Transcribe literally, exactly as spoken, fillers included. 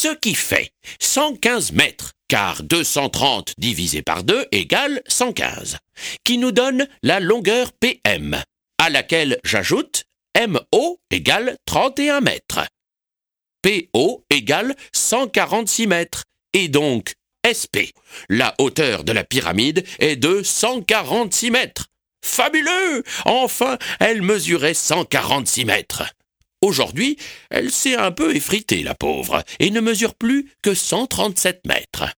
Ce qui fait cent quinze mètres, car deux cent trente divisé par deux égale cent quinze, qui nous donne la longueur P M, à laquelle j'ajoute M O égale trente et un mètres. P O égale cent quarante-six mètres, et donc S P, la hauteur de la pyramide, est de cent quarante-six mètres. Fabuleux! Enfin, elle mesurait cent quarante-six mètres. Aujourd'hui, elle s'est un peu effritée, la pauvre, et ne mesure plus que cent trente-sept mètres.